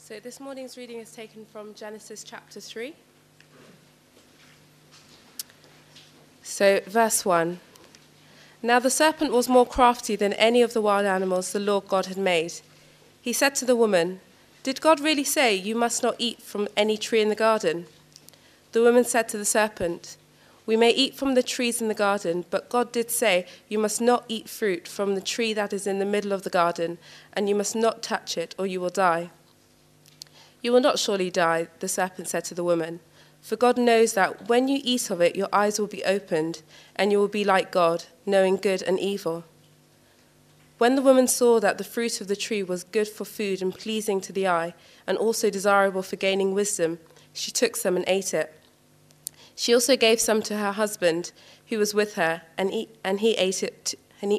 So this morning's reading is taken from Genesis chapter 3. So verse 1. Now the serpent was more crafty than any of the wild animals the Lord God had made. He said to the woman, "Did God really say you must not eat from any tree in the garden?" The woman said to the serpent, "We may eat from the trees in the garden, but God did say you must not eat fruit from the tree that is in the middle of the garden, and you must not touch it, or you will die." "You will not surely die," the serpent said to the woman, "for God knows that when you eat of it, your eyes will be opened, and you will be like God, knowing good and evil." When the woman saw that the fruit of the tree was good for food and pleasing to the eye, and also desirable for gaining wisdom, she took some and ate it. She also gave some to her husband, who was with her, and he ate it.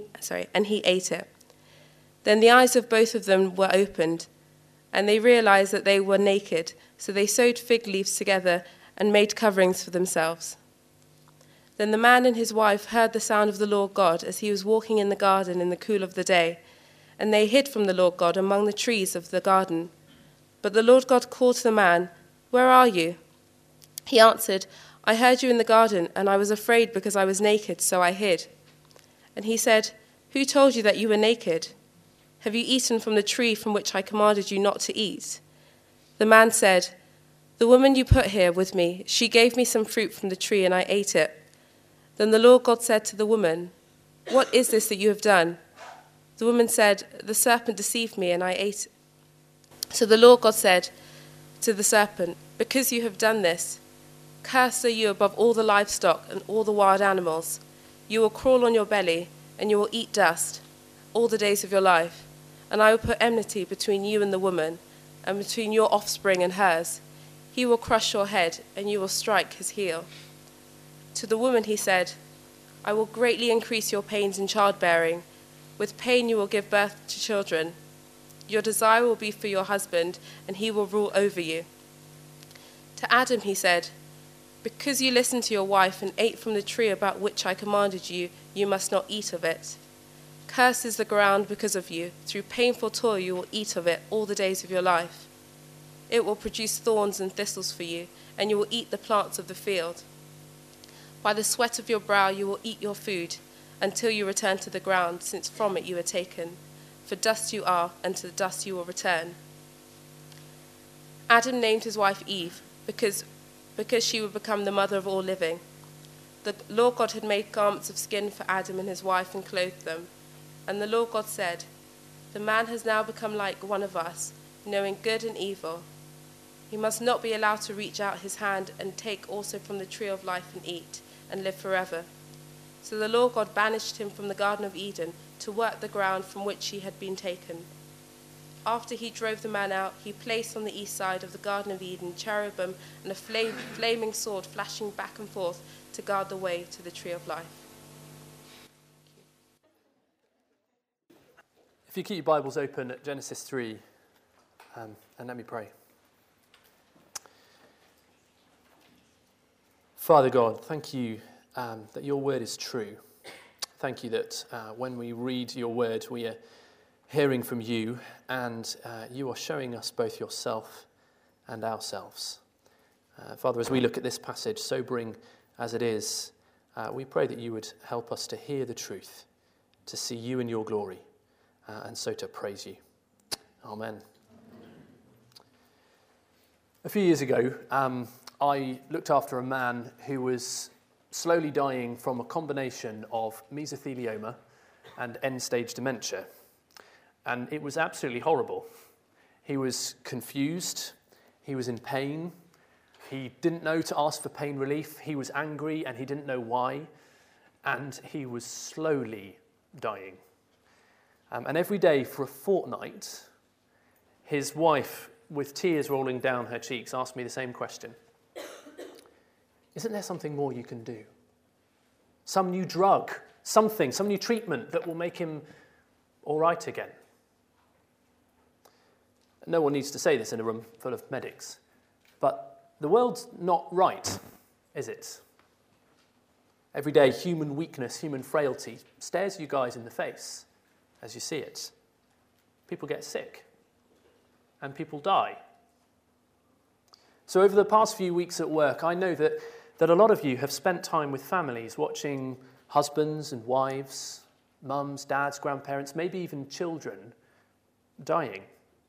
Then the eyes of both of them were opened, and they realized that they were naked, so they sewed fig leaves together and made coverings for themselves. Then the man and his wife heard the sound of the Lord God as he was walking in the garden in the cool of the day, and they hid from the Lord God among the trees of the garden. But the Lord God called to the man, "Where are you?" He answered, "I heard you in the garden, and I was afraid because I was naked, so I hid." And he said, "Who told you that you were naked? Have you eaten from the tree from which I commanded you not to eat?" The man said, "The woman you put here with me, she gave me some fruit from the tree, and I ate it." Then the Lord God said to the woman, "What is this that you have done?" The woman said, "The serpent deceived me, and I ate it." So the Lord God said to the serpent, "Because you have done this, cursed are you above all the livestock and all the wild animals. You will crawl on your belly, and you will eat dust all the days of your life. And I will put enmity between you and the woman, and between your offspring and hers. He will crush your head, and you will strike his heel." To the woman he said, "I will greatly increase your pains in childbearing. With pain you will give birth to children. Your desire will be for your husband, and he will rule over you." To Adam he said, "Because you listened to your wife and ate from the tree about which I commanded you, you must not eat of it. Cursed is the ground because of you. Through painful toil you will eat of it all the days of your life. It will produce thorns and thistles for you, and you will eat the plants of the field. By the sweat of your brow you will eat your food, until you return to the ground, since from it you were taken. For dust you are, and to the dust you will return." Adam named his wife Eve, because she would become the mother of all living. The Lord God had made garments of skin for Adam and his wife and clothed them. And the Lord God said, "The man has now become like one of us, knowing good and evil. He must not be allowed to reach out his hand and take also from the tree of life and eat, and live forever." So the Lord God banished him from the Garden of Eden to work the ground from which he had been taken. After he drove the man out, he placed on the east side of the Garden of Eden cherubim and a flaming sword flashing back and forth to guard the way to the tree of life. If you keep your Bibles open at Genesis 3, and let me pray. Father God, thank you that your word is true. Thank you that when we read your word, we are hearing from you, and you are showing us both yourself and ourselves. Father, as we look at this passage, sobering as it is, we pray that you would help us to hear the truth, to see you in your glory, and so to praise you. Amen. A few years ago, I looked after a man who was slowly dying from a combination of mesothelioma and end-stage dementia. And it was absolutely horrible. He was confused, he was in pain, he didn't know to ask for pain relief, he was angry and he didn't know why, and he was slowly dying. And every day for a fortnight, his wife, with tears rolling down her cheeks, asked me the same question. "Isn't there something more you can do? Some new drug, some new treatment that will make him all right again?" No one needs to say this in a room full of medics, but the world's not right, is it? Everyday human weakness, human frailty stares you guys in the face as you see it. People get sick, and people die, So over the past few weeks at work, I know that a lot of you have spent time with families watching husbands and wives, mums, dads, grandparents, maybe even children dying.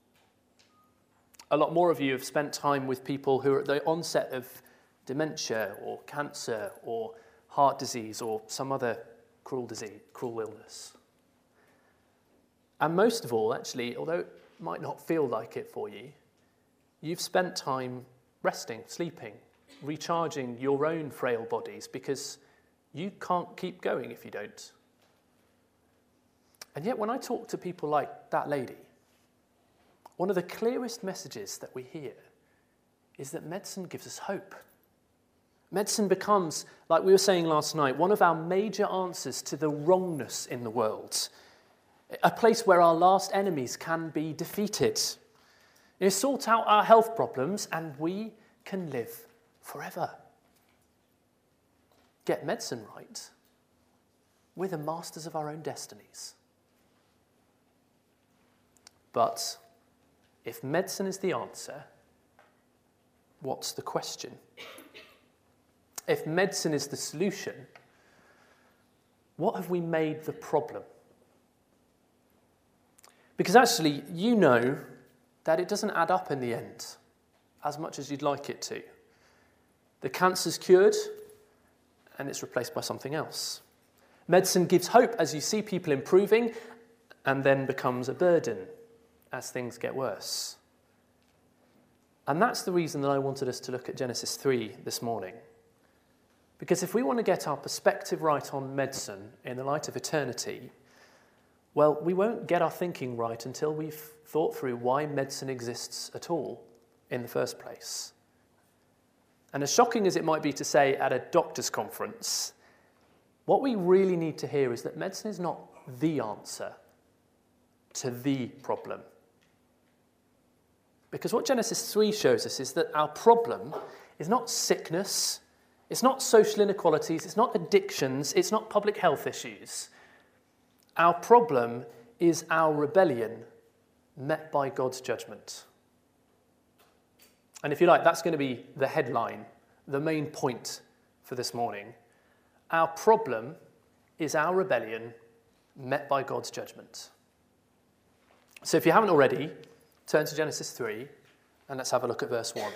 A lot more of you have spent time with people who are at the onset of dementia or cancer or heart disease or some other cruel illness. And most of all, actually, although it might not feel like it for you, you've spent time resting, sleeping, recharging your own frail bodies because you can't keep going if you don't. And yet when I talk to people like that lady, one of the clearest messages that we hear is that medicine gives us hope. Medicine becomes, like we were saying last night, one of our major answers to the wrongness in the world, a place where our last enemies can be defeated. Sort out our health problems and we can live forever. Get medicine right. We're the masters of our own destinies. But if medicine is the answer, what's the question? If medicine is the solution, what have we made the problem? Because actually, you know that it doesn't add up in the end as much as you'd like it to. The cancer's cured and it's replaced by something else. Medicine gives hope as you see people improving and then becomes a burden as things get worse. And that's the reason that I wanted us to look at Genesis 3 this morning. Because if we want to get our perspective right on medicine in the light of eternity, well, we won't get our thinking right until we've thought through why medicine exists at all in the first place. And as shocking as it might be to say at a doctor's conference, what we really need to hear is that medicine is not the answer to the problem. Because what Genesis 3 shows us is that our problem is not sickness, it's not social inequalities, it's not addictions, it's not public health issues. Our problem is our rebellion met by God's judgment. And if you like, that's going to be the headline, the main point for this morning. Our problem is our rebellion met by God's judgment. So if you haven't already, turn to Genesis 3 and let's have a look at verse 1.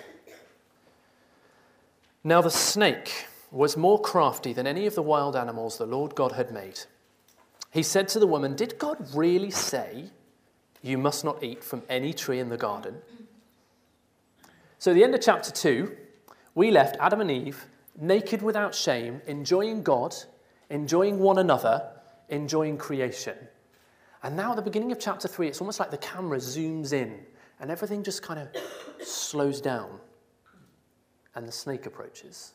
Now the snake was more crafty than any of the wild animals the Lord God had made. He said to the woman, "Did God really say you must not eat from any tree in the garden?" So at the end of chapter 2, we left Adam and Eve naked without shame, enjoying God, enjoying one another, enjoying creation. And now at the beginning of chapter 3, it's almost like the camera zooms in and everything just kind of slows down and the snake approaches.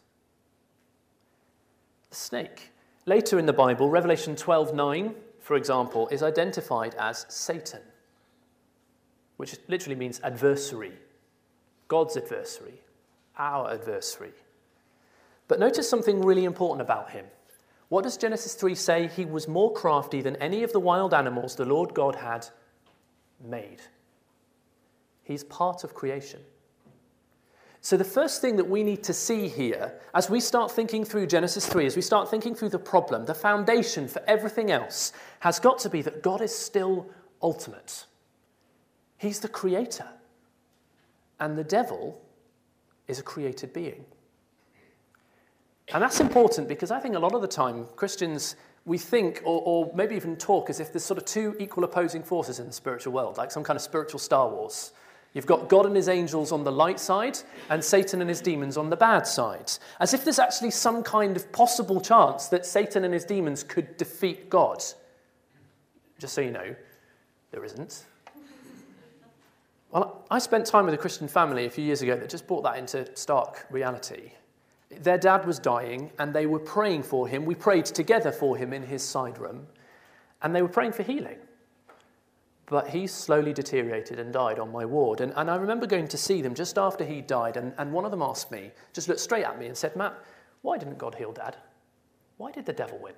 The snake. Later in the Bible, Revelation 12:9, for example, is identified as Satan, which literally means adversary. God's adversary, our adversary. But notice something really important about him. What does Genesis 3 say? He was more crafty than any of the wild animals the Lord God had made. He's part of creation. So the first thing that we need to see here, as we start thinking through Genesis 3, as we start thinking through the problem, the foundation for everything else has got to be that God is still ultimate. He's the creator. And the devil is a created being. And that's important because I think a lot of the time Christians, we think or maybe even talk as if there's sort of two equal opposing forces in the spiritual world, like some kind of spiritual Star Wars. You've got God and his angels on the light side and Satan and his demons on the bad side. As if there's actually some kind of possible chance that Satan and his demons could defeat God. Just so you know, there isn't. Well, I spent time with a Christian family a few years ago that just brought that into stark reality. Their dad was dying and they were praying for him. We prayed together for him in his side room and they were praying for healing. But he slowly deteriorated and died on my ward. And I remember going to see them just after he died and one of them asked me, just looked straight at me and said, "Matt, why didn't God heal Dad? Why did the devil win?"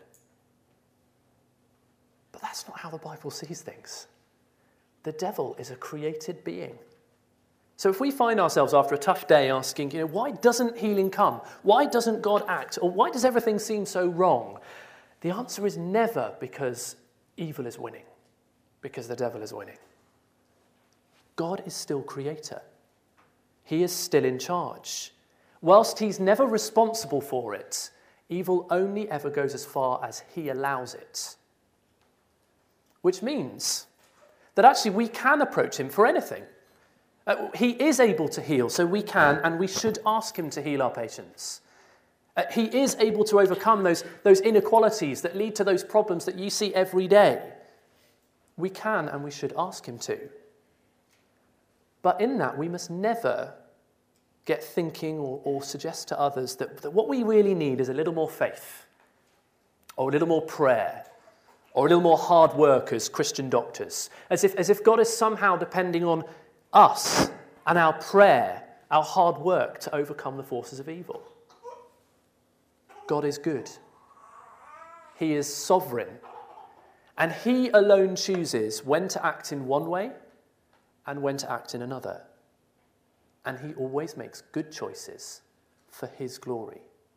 But that's not how the Bible sees things. The devil is a created being. So if we find ourselves after a tough day asking, why doesn't healing come? Why doesn't God act? Or why does everything seem so wrong? The answer is never because evil is winning, because the devil is winning. God is still creator. He is still in charge. Whilst he's never responsible for it, evil only ever goes as far as he allows it. Which means that actually we can approach him for anything. He is able to heal, so we can and we should ask him to heal our patients. He is able to overcome those inequalities that lead to those problems that you see every day. We can and we should ask him to. But in that, we must never get thinking or suggest to others that what we really need is a little more faith, or a little more prayer, or a little more hard work as Christian doctors, as if God is somehow depending on us and our prayer, our hard work to overcome the forces of evil. God is good. He is sovereign. And he alone chooses when to act in one way and when to act in another. And he always makes good choices for his glory.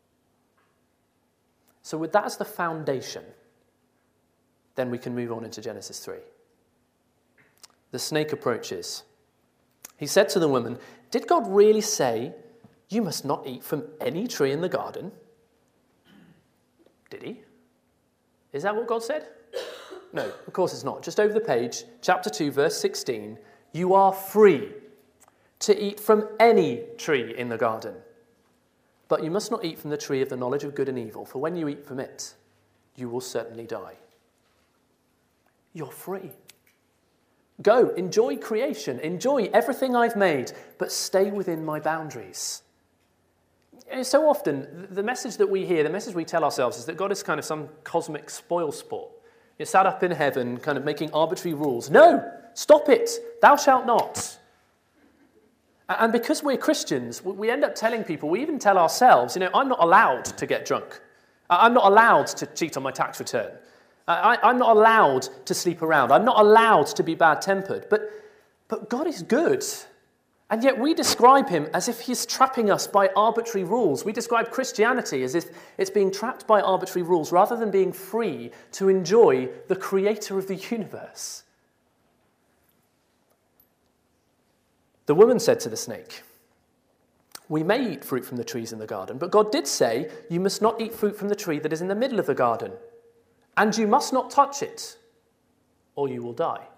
So with that as the foundation, then we can move on into Genesis 3. The snake approaches. He said to the woman, "Did God really say, 'You must not eat from any tree in the garden'?" Did he? Is that what God said? No, of course it's not. Just over the page, chapter 2, verse 16, "You are free to eat from any tree in the garden, but you must not eat from the tree of the knowledge of good and evil, for when you eat from it, you will certainly die." You're free. Go, enjoy creation, enjoy everything I've made, but stay within my boundaries. So often, the message that we hear, the message we tell ourselves is that God is kind of some cosmic spoil sport. You're sat up in heaven, kind of making arbitrary rules. No, stop it, thou shalt not. And because we're Christians, we end up telling people, we even tell ourselves, I'm not allowed to get drunk. I'm not allowed to cheat on my tax return. I'm not allowed to sleep around. I'm not allowed to be bad-tempered. But God is good. And yet we describe him as if he's trapping us by arbitrary rules. We describe Christianity as if it's being trapped by arbitrary rules rather than being free to enjoy the creator of the universe. The woman said to the snake, "We may eat fruit from the trees in the garden, but God did say, 'You must not eat fruit from the tree that is in the middle of the garden, and you must not touch it, or you will die.'"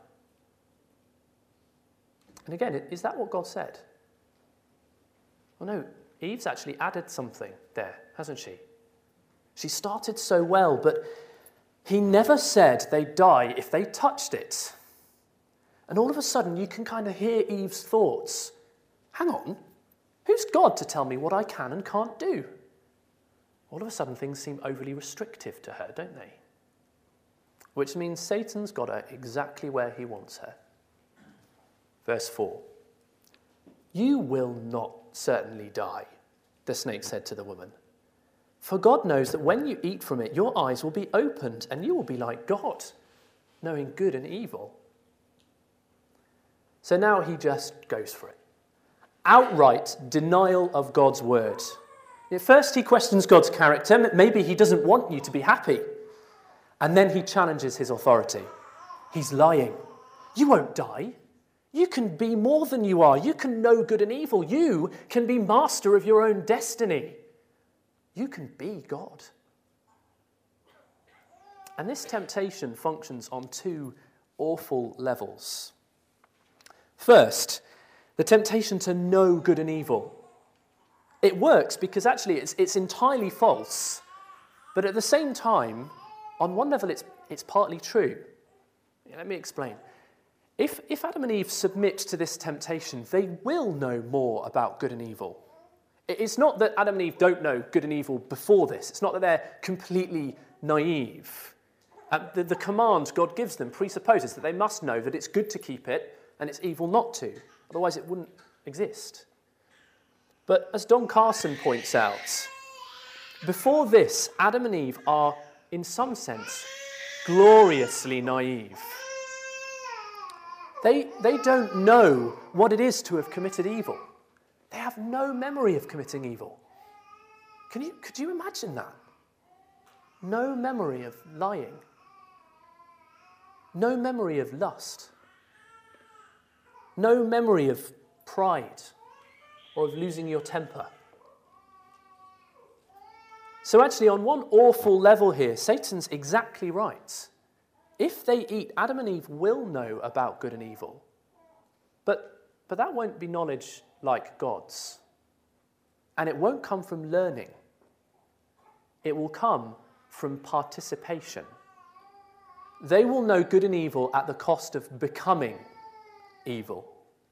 And again, is that what God said? Well, no, Eve's actually added something there, hasn't she? She started so well, but he never said they'd die if they touched it. And all of a sudden, you can kind of hear Eve's thoughts. Hang on, who's God to tell me what I can and can't do? All of a sudden, things seem overly restrictive to her, don't they? Which means Satan's got her exactly where he wants her. Verse 4. "You will not certainly die," the snake said to the woman. "For God knows that when you eat from it, your eyes will be opened, and you will be like God, knowing good and evil." So now he just goes for it. Outright denial of God's word. At first he questions God's character. Maybe he doesn't want you to be happy. And then he challenges his authority. He's lying. You won't die. You can be more than you are. You can know good and evil. You can be master of your own destiny. You can be God. And this temptation functions on two awful levels. First, the temptation to know good and evil. It works because actually it's entirely false. But at the same time, on one level, it's partly true. Let me explain. If Adam and Eve submit to this temptation, they will know more about good and evil. It's not that Adam and Eve don't know good and evil before this. It's not that they're completely naive. The command God gives them presupposes that they must know that it's good to keep it and it's evil not to. Otherwise, it wouldn't exist. But as Don Carson points out, before this, Adam and Eve are, in some sense, gloriously naive. They don't know what it is to have committed evil. They have no memory of committing evil. Could you imagine that? No memory of lying. No memory of lust. No memory of pride or of losing your temper. So actually, on one awful level here, Satan's exactly right. If they eat, Adam and Eve will know about good and evil. But that won't be knowledge like God's. And it won't come from learning. It will come from participation. They will know good and evil at the cost of becoming evil.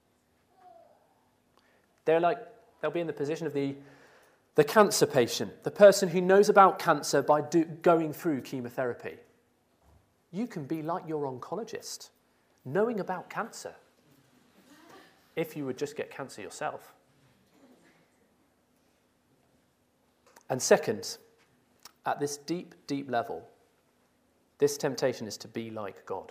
They'll be in the position of the cancer patient, the person who knows about cancer by going through chemotherapy. You can be like your oncologist, knowing about cancer, if you would just get cancer yourself. And second, at this deep, deep level, this temptation is to be like God.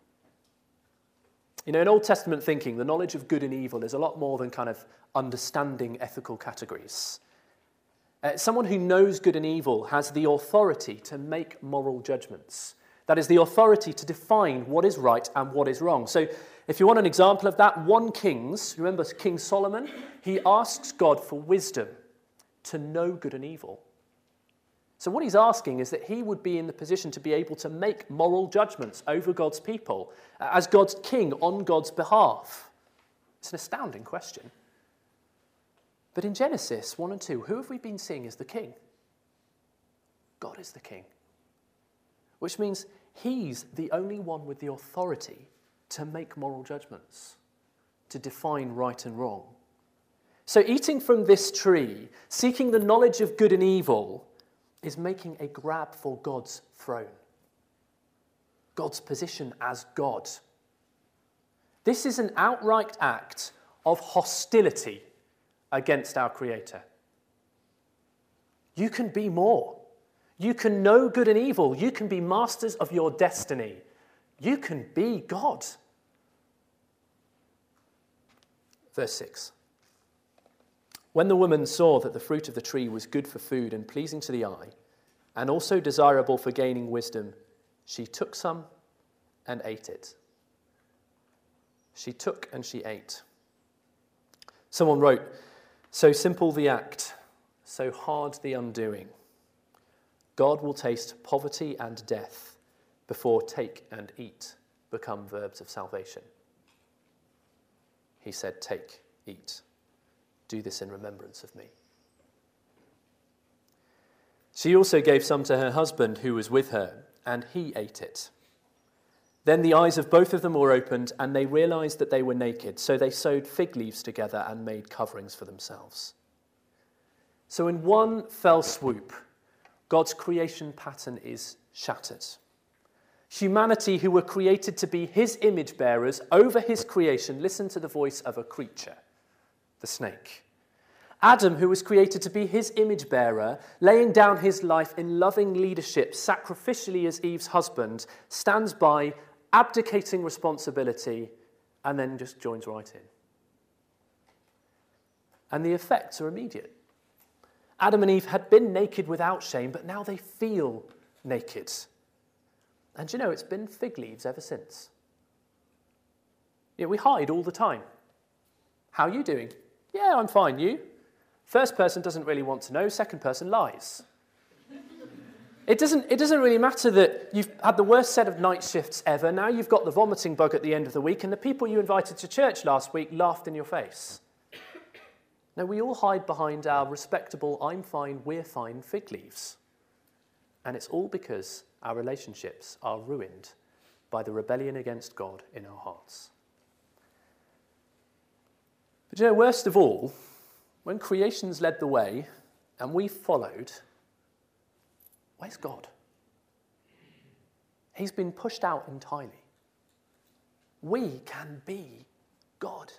You know, in Old Testament thinking, the knowledge of good and evil is a lot more than kind of understanding ethical categories. Someone who knows good and evil has the authority to make moral judgments. That is, the authority to define what is right and what is wrong. So if you want an example of that, 1 Kings, remember King Solomon? He asks God for wisdom to know good and evil. So what he's asking is that he would be in the position to be able to make moral judgments over God's people as God's king on God's behalf. It's an astounding question. But in Genesis 1 and 2, who have we been seeing as the king? God is the king. Which means he's the only one with the authority to make moral judgments, to define right and wrong. So eating from this tree, seeking the knowledge of good and evil, is making a grab for God's throne, God's position as God. This is an outright act of hostility against our Creator. You can be more. You can know good and evil. You can be masters of your destiny. You can be God. Verse 6. When the woman saw that the fruit of the tree was good for food and pleasing to the eye, and also desirable for gaining wisdom, she took some and ate it. She took and she ate. Someone wrote, "So simple the act, so hard the undoing. God will taste poverty and death before take and eat become verbs of salvation." He said, "Take, eat. Do this in remembrance of me." She also gave some to her husband who was with her, and he ate it. Then the eyes of both of them were opened, and they realized that they were naked. So they sewed fig leaves together and made coverings for themselves. So in one fell swoop, God's creation pattern is shattered. Humanity, who were created to be his image bearers over his creation, listened to the voice of a creature, the snake. Adam, who was created to be his image bearer, laying down his life in loving leadership, sacrificially as Eve's husband, stands by, abdicating responsibility, and then just joins right in. And the effects are immediate. Adam and Eve had been naked without shame, but now they feel naked. And you know, it's been fig leaves ever since. Yeah, we hide all the time. How are you doing? Yeah, I'm fine. You? First person doesn't really want to know. Second person lies. It doesn't really matter that you've had the worst set of night shifts ever. Now you've got the vomiting bug at the end of the week, and the people you invited to church last week laughed in your face. No, we all hide behind our respectable, I'm fine, we're fine fig leaves. And it's all because our relationships are ruined by the rebellion against God in our hearts. But you know, worst of all, when creation's led the way and we followed, where's God? He's been pushed out entirely. We can be God.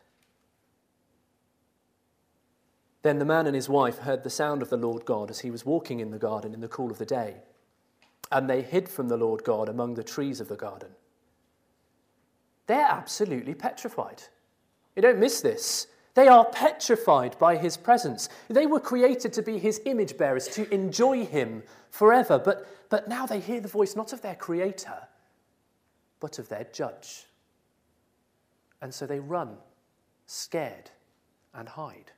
Then the man and his wife heard the sound of the Lord God as he was walking in the garden in the cool of the day. And they hid from the Lord God among the trees of the garden. they're absolutely petrified. You don't miss this. They are petrified by his presence. They were created to be his image bearers, to enjoy him forever. But now they hear the voice not of their creator, but of their judge. And so they run, scared, and hide.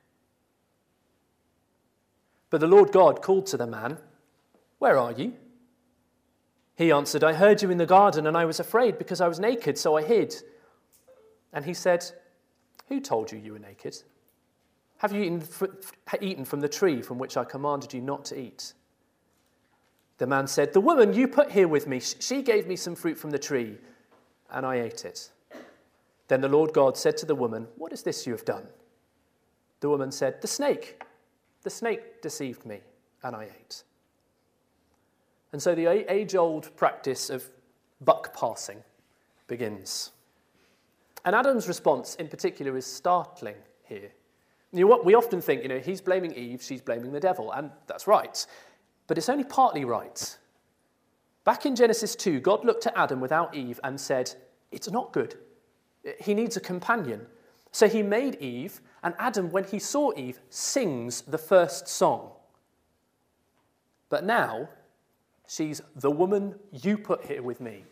But the Lord God called to the man, "Where are you?" He answered, "I heard you in the garden, and I was afraid because I was naked, so I hid." And he said, "Who told you you were naked? Have you eaten from the tree from which I commanded you not to eat?" The man said, "The woman you put here with me, she gave me some fruit from the tree, and I ate it." Then the Lord God said to the woman, "What is this you have done?" The woman said, The snake deceived me, and I ate." And so the age-old practice of buck passing begins. And Adam's response in particular is startling here. You know what? We often think, he's blaming Eve, she's blaming the devil, and that's right. But it's only partly right. Back in Genesis 2, God looked at Adam without Eve and said, "It's not good. He needs a companion." So he made Eve, and Adam, when he saw Eve, sings the first song. But now, she's the woman you put here with me.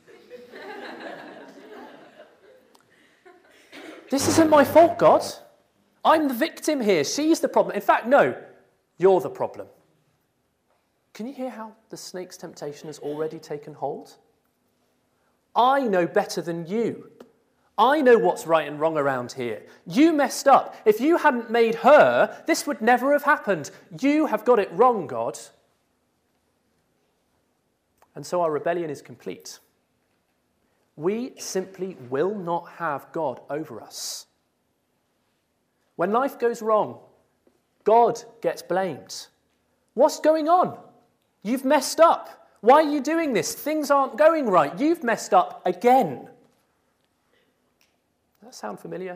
This isn't my fault, God. I'm the victim here. She's the problem. In fact, no, you're the problem. Can you hear how the snake's temptation has already taken hold? I know better than you. I know what's right and wrong around here. You messed up. If you hadn't made her, this would never have happened. You have got it wrong, God. And so our rebellion is complete. We simply will not have God over us. When life goes wrong, God gets blamed. What's going on? You've messed up. Why are you doing this? Things aren't going right. You've messed up again. Does that sound familiar?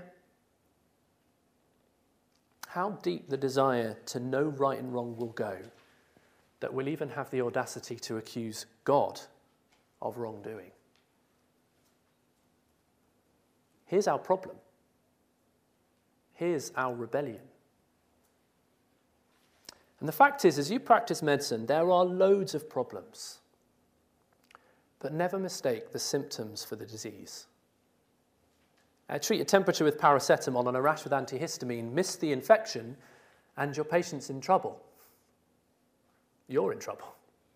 How deep the desire to know right and wrong will go that we'll even have the audacity to accuse God of wrongdoing. Here's our problem. Here's our rebellion. And the fact is, as you practice medicine, there are loads of problems. But never mistake the symptoms for the disease. Treat a temperature with paracetamol and a rash with antihistamine, miss the infection, and your patient's in trouble. You're in trouble.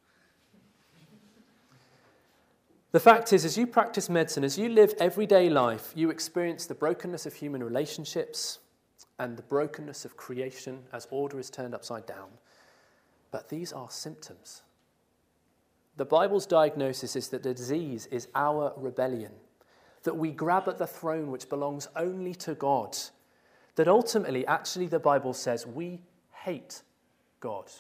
The fact is, as you practice medicine, as you live everyday life, you experience the brokenness of human relationships and the brokenness of creation as order is turned upside down. But these are symptoms. The Bible's diagnosis is that the disease is our rebellion, that we grab at the throne which belongs only to God, that ultimately, actually, the Bible says we hate God.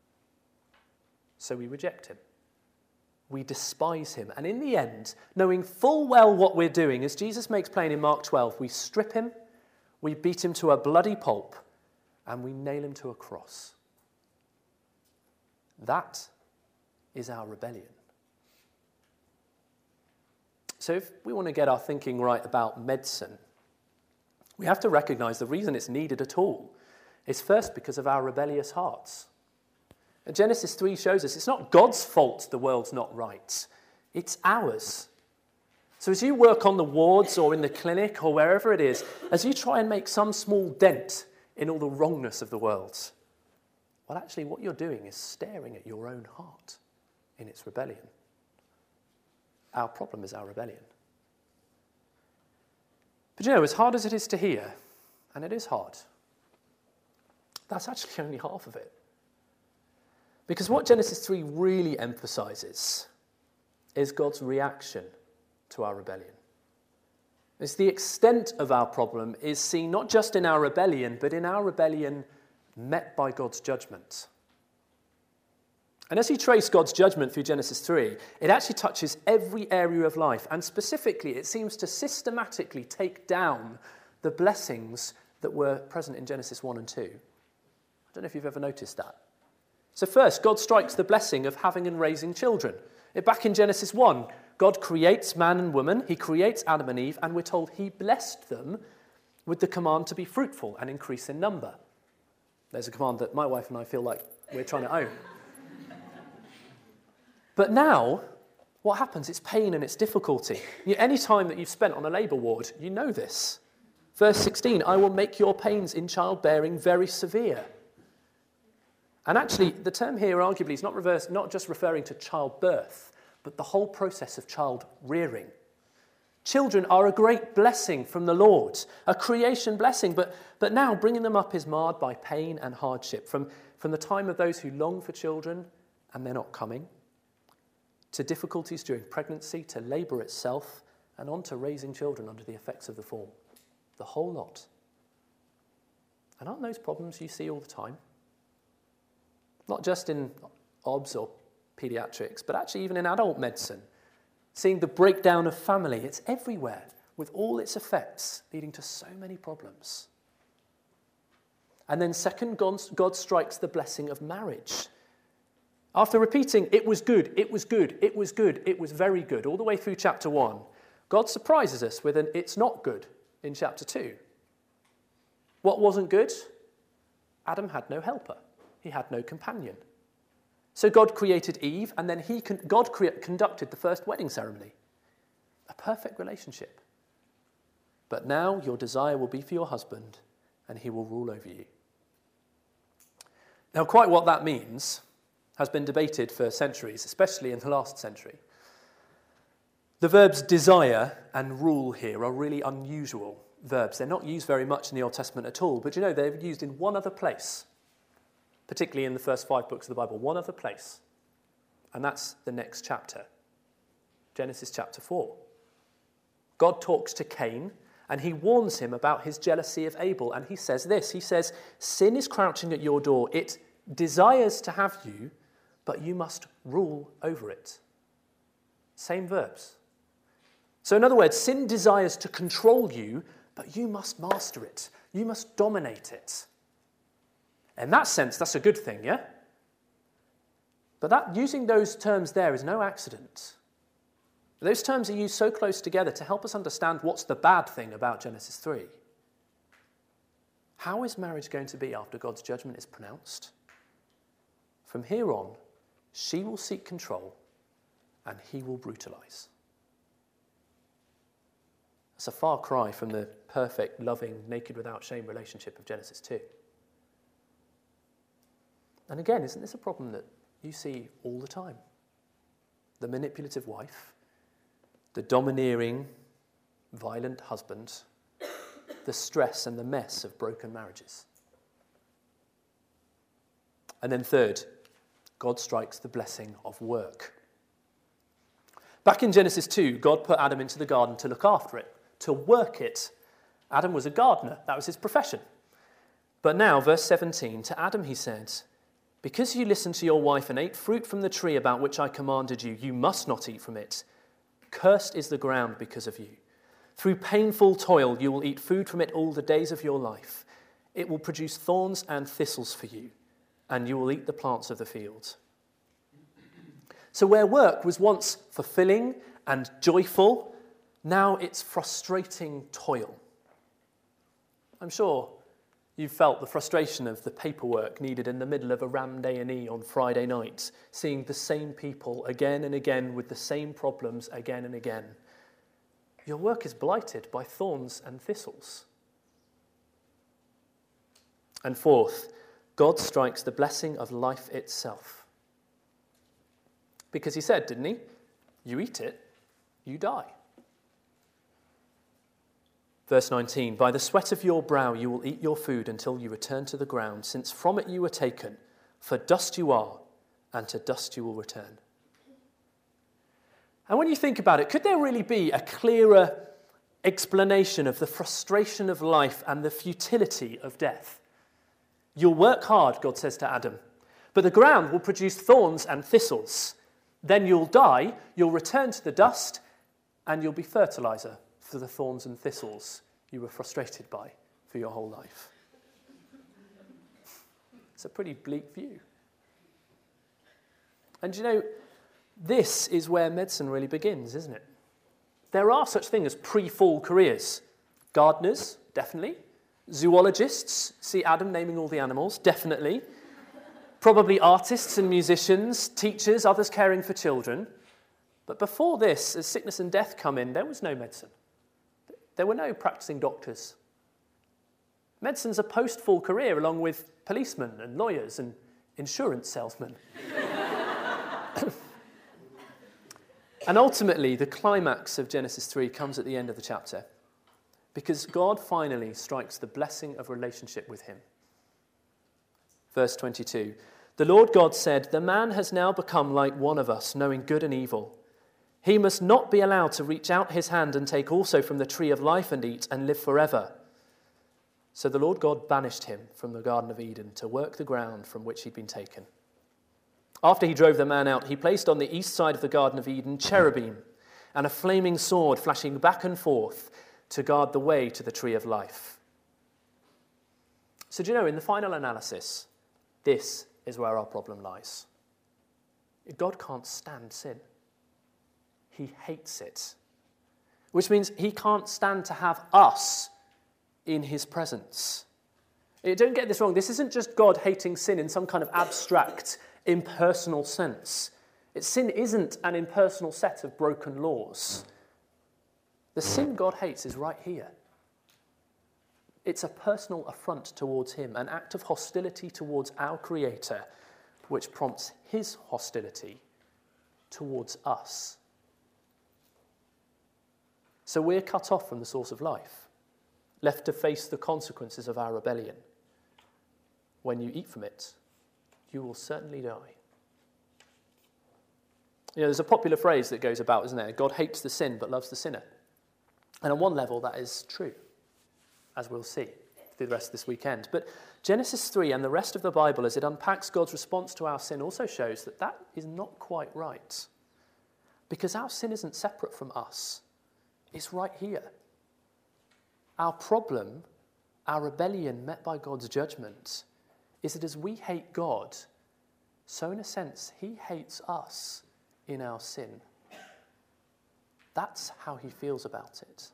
So we reject him. We despise him. And in the end, knowing full well what we're doing, as Jesus makes plain in Mark 12, we strip him, we beat him to a bloody pulp, and we nail him to a cross. That is our rebellion. So if we want to get our thinking right about medicine, we have to recognize the reason it's needed at all is first because of our rebellious hearts. And Genesis 3 shows us it's not God's fault the world's not right. It's ours. So as you work on the wards or in the clinic or wherever it is, as you try and make some small dent in all the wrongness of the world, well, actually what you're doing is staring at your own heart in its rebellion. Our problem is our rebellion. But as hard as it is to hear, and it is hard, that's actually only half of it. Because what Genesis 3 really emphasizes is God's reaction to our rebellion. It's the extent of our problem is seen not just in our rebellion, but in our rebellion met by God's judgment. And as you trace God's judgment through Genesis 3, it actually touches every area of life, and specifically it seems to systematically take down the blessings that were present in Genesis 1 and 2. I don't know if you've ever noticed that. So first, God strikes the blessing of having and raising children. Back in Genesis 1, God creates man and woman, he creates Adam and Eve, and we're told he blessed them with the command to be fruitful and increase in number. There's a command that my wife and I feel like we're trying to own. But now, what happens? It's pain and it's difficulty. Any time that you've spent on a labour ward, you know this. Verse 16, I will make your pains in childbearing very severe. And actually, the term here arguably is not just referring to childbirth, but the whole process of child rearing. Children are a great blessing from the Lord, a creation blessing, but now bringing them up is marred by pain and hardship, from the time of those who long for children and they're not coming, to difficulties during pregnancy, to labour itself, and on to raising children under the effects of the fall. The whole lot. And aren't those problems you see all the time? Not just in OBS or paediatrics, but actually even in adult medicine. Seeing the breakdown of family, it's everywhere, with all its effects, leading to so many problems. And then second, God strikes the blessing of marriage. After repeating, it was good, it was good, it was good, it was very good, all the way through chapter 1, God surprises us with an it's not good in chapter 2. What wasn't good? Adam had no helper. He had no companion. So God created Eve, and then God conducted the first wedding ceremony. A perfect relationship. But now your desire will be for your husband, and he will rule over you. Now, quite what that means has been debated for centuries, especially in the last century. The verbs desire and rule here are really unusual verbs. They're not used very much in the Old Testament at all, but they're used in one other place, particularly in the first 5 books of the Bible, one other place. And that's the next chapter, Genesis chapter 4. God talks to Cain, and he warns him about his jealousy of Abel, and he says this, he says, sin is crouching at your door. It desires to have you, but you must rule over it. Same verbs. So in other words, sin desires to control you, but you must master it. You must dominate it. In that sense, that's a good thing, yeah? But using those terms there is no accident. Those terms are used so close together to help us understand what's the bad thing about Genesis 3. How is marriage going to be after God's judgment is pronounced? From here on, she will seek control and he will brutalize. That's a far cry from the perfect, loving, naked without shame relationship of Genesis 2. And again, isn't this a problem that you see all the time? The manipulative wife, the domineering, violent husband, the stress and the mess of broken marriages. And then third, God strikes the blessing of work. Back in Genesis 2, God put Adam into the garden to look after it, to work it. Adam was a gardener. That was his profession. But now, verse 17, to Adam he said, because you listened to your wife and ate fruit from the tree about which I commanded you, you must not eat from it. Cursed is the ground because of you. Through painful toil you will eat food from it all the days of your life. It will produce thorns and thistles for you, and you will eat the plants of the field. So where work was once fulfilling and joyful, now it's frustrating toil. I'm sure you've felt the frustration of the paperwork needed in the middle of a Ramsd A&E on Friday night, seeing the same people again and again with the same problems again and again. Your work is blighted by thorns and thistles. And fourth, God strikes the blessing of life itself. Because he said, didn't he? You eat it, you die. Verse 19, by the sweat of your brow you will eat your food until you return to the ground, since from it you were taken, for dust you are, and to dust you will return. And when you think about it, could there really be a clearer explanation of the frustration of life and the futility of death? You'll work hard, God says to Adam, but the ground will produce thorns and thistles. Then you'll die, you'll return to the dust, and you'll be fertilizer for the thorns and thistles you were frustrated by for your whole life. It's a pretty bleak view. And This is where medicine really begins, isn't it? There are such things as pre-fall careers. Gardeners, definitely. Zoologists, see Adam naming all the animals, definitely. Probably artists and musicians, teachers, others caring for children. But before this, as sickness and death come in, there was no medicine. There were no practicing doctors. Medicine's a post-fall career along with policemen and lawyers and insurance salesmen. And ultimately, the climax of Genesis 3 comes at the end of the chapter, because God finally strikes the blessing of relationship with him. Verse 22, "The Lord God said, 'The man has now become like one of us, knowing good and evil. He must not be allowed to reach out his hand and take also from the tree of life and eat and live forever.' So the Lord God banished him from the Garden of Eden to work the ground from which he'd been taken. After he drove the man out, he placed on the east side of the Garden of Eden cherubim and a flaming sword flashing back and forth to guard the way to the tree of life." So do you know, in the final analysis, this is where our problem lies. God can't stand sin. He hates it, which means he can't stand to have us in his presence. Don't get this wrong. This isn't just God hating sin in some kind of abstract, impersonal sense. Sin isn't an impersonal set of broken laws. The sin God hates is right here. It's a personal affront towards him, an act of hostility towards our Creator, which prompts his hostility towards us. So we're cut off from the source of life, left to face the consequences of our rebellion. When you eat from it, you will certainly die. You know, there's a popular phrase that goes about, isn't there? God hates the sin but loves the sinner. And on one level, that is true, as we'll see through the rest of this weekend. But Genesis 3 and the rest of the Bible, as it unpacks God's response to our sin, also shows that that is not quite right. Because our sin isn't separate from us. It's right here. Our problem, our rebellion met by God's judgment, is that as we hate God, so in a sense, he hates us in our sin. That's how he feels about it.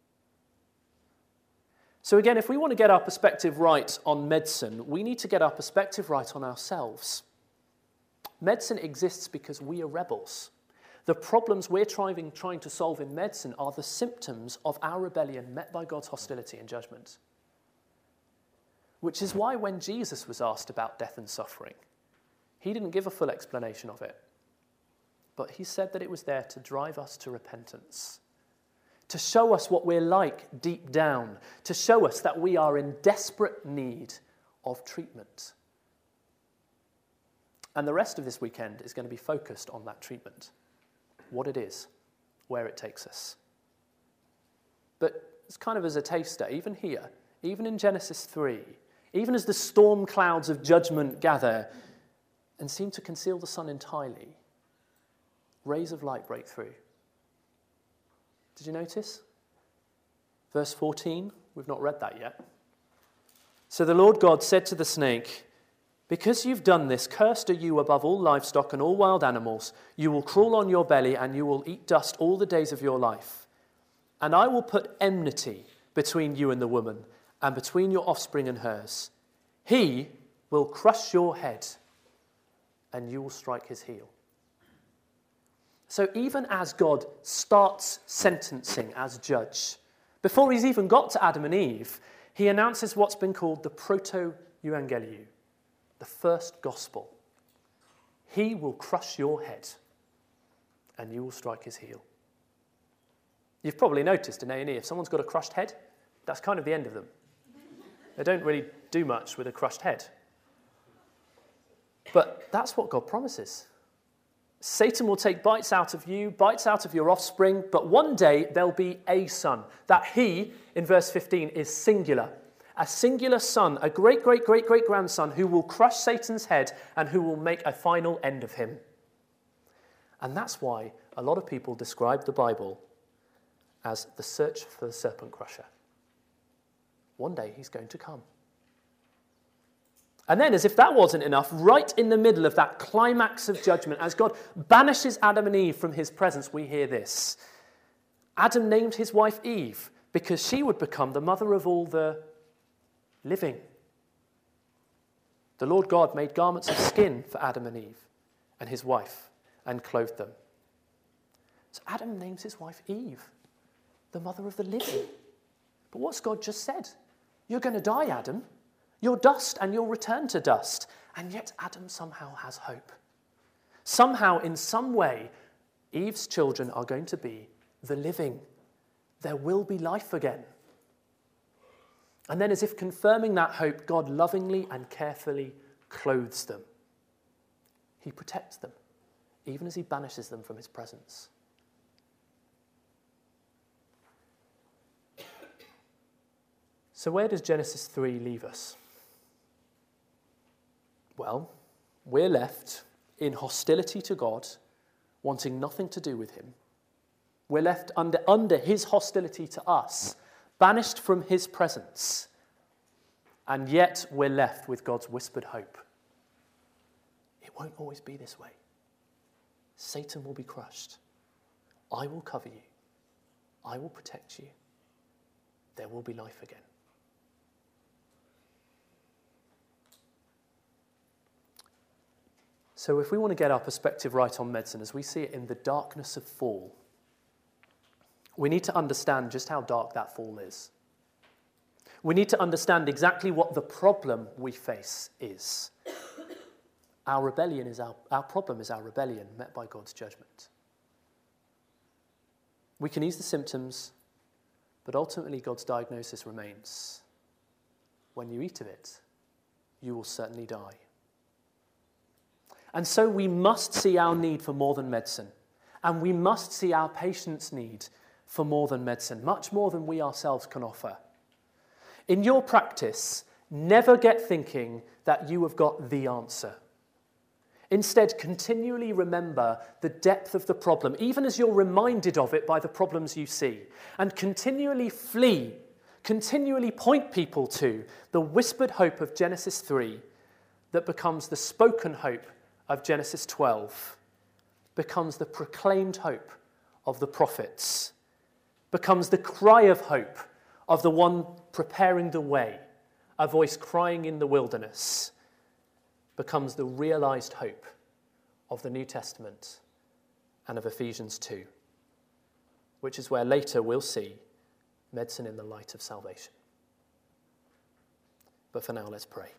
So again, if we want to get our perspective right on medicine, we need to get our perspective right on ourselves. Medicine exists because we are rebels. The problems we're trying to solve in medicine are the symptoms of our rebellion met by God's hostility and judgment. Which is why when Jesus was asked about death and suffering, he didn't give a full explanation of it. But he said that it was there to drive us to repentance, to show us what we're like deep down, to show us that we are in desperate need of treatment. And the rest of this weekend is going to be focused on that treatment, what it is, where it takes us. But it's kind of as a taster, even here, even in Genesis 3, even as the storm clouds of judgment gather and seem to conceal the sun entirely, rays of light break through. Did you notice? Verse 14, we've not read that yet. So the Lord God said to the snake, "Because you've done this, cursed are you above all livestock and all wild animals. You will crawl on your belly and you will eat dust all the days of your life. And I will put enmity between you and the woman, and between your offspring and hers. He will crush your head, and you will strike his heel." So even as God starts sentencing as judge, before he's even got to Adam and Eve, he announces what's been called the proto-evangelium, the first gospel. He will crush your head, and you will strike his heel. You've probably noticed in A&E, if someone's got a crushed head, that's kind of the end of them. They don't really do much with a crushed head. But that's what God promises. Satan will take bites out of you, bites out of your offspring, but one day there'll be a son. That he, in verse 15, is singular. A singular son, a great-great-great-great-grandson who will crush Satan's head and who will make a final end of him. And that's why a lot of people describe the Bible as the search for the serpent crusher. One day he's going to come. And then, as if that wasn't enough, right in the middle of that climax of judgment, as God banishes Adam and Eve from his presence, we hear this. Adam named his wife Eve because she would become the mother of all the living. The Lord God made garments of skin for Adam and Eve and his wife and clothed them. So Adam names his wife Eve, the mother of the living. But what's God just said? You're going to die, Adam. You're dust and you'll return to dust. And yet Adam somehow has hope. Somehow, in some way, Eve's children are going to be the living. There will be life again. And then, as if confirming that hope, God lovingly and carefully clothes them. He protects them, even as he banishes them from his presence. So where does Genesis 3 leave us? Well, we're left in hostility to God, wanting nothing to do with him. We're left under his hostility to us, banished from his presence. And yet we're left with God's whispered hope. It won't always be this way. Satan will be crushed. I will cover you. I will protect you. There will be life again. So if we want to get our perspective right on medicine as we see it in the darkness of fall, we need to understand just how dark that fall is. We need to understand exactly what the problem we face is. Our problem is our rebellion met by God's judgment. We can ease the symptoms, but ultimately God's diagnosis remains. When you eat of it, you will certainly die. And so we must see our need for more than medicine. And we must see our patients' need for more than medicine, much more than we ourselves can offer. In your practice, never get thinking that you have got the answer. Instead, continually remember the depth of the problem, even as you're reminded of it by the problems you see. And continually flee, continually point people to the whispered hope of Genesis 3 that becomes the spoken hope of Genesis 12, becomes the proclaimed hope of the prophets, becomes the cry of hope of the one preparing the way, a voice crying in the wilderness, becomes the realized hope of the New Testament and of Ephesians 2, which is where later we'll see medicine in the light of salvation. But for now, let's pray.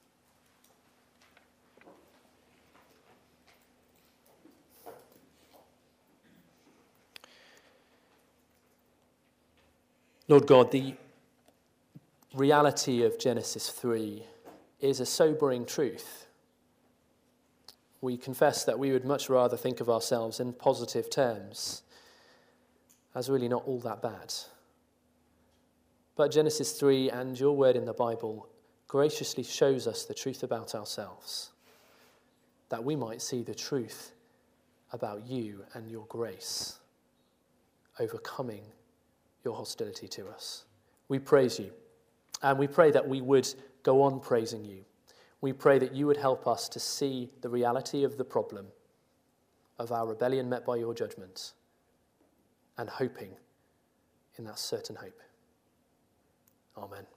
Lord God, the reality of Genesis 3 is a sobering truth. We confess that we would much rather think of ourselves in positive terms, as really not all that bad. But Genesis 3 and your word in the Bible graciously shows us the truth about ourselves, that we might see the truth about you and your grace overcoming your hostility to us. We praise you, and we pray that we would go on praising you. We pray that you would help us to see the reality of the problem, of our rebellion met by your judgment, and hoping in that certain hope. Amen.